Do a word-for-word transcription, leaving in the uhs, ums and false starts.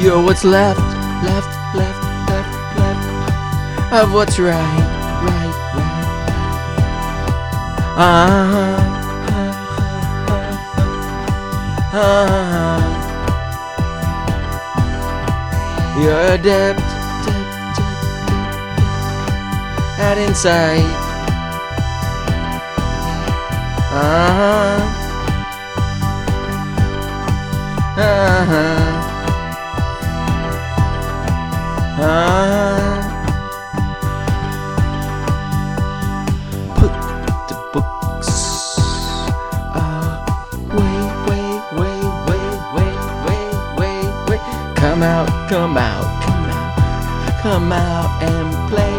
You're what's left, left, left, left, left of what's right, right, right. Uh-huh. Uh-huh. You're adept, adept, adept, adept at insight. Uh-huh. Uh-huh. Uh-huh. Put the books away, way, way, way, way, way, way, way. Come out, come out, come out, come out and play.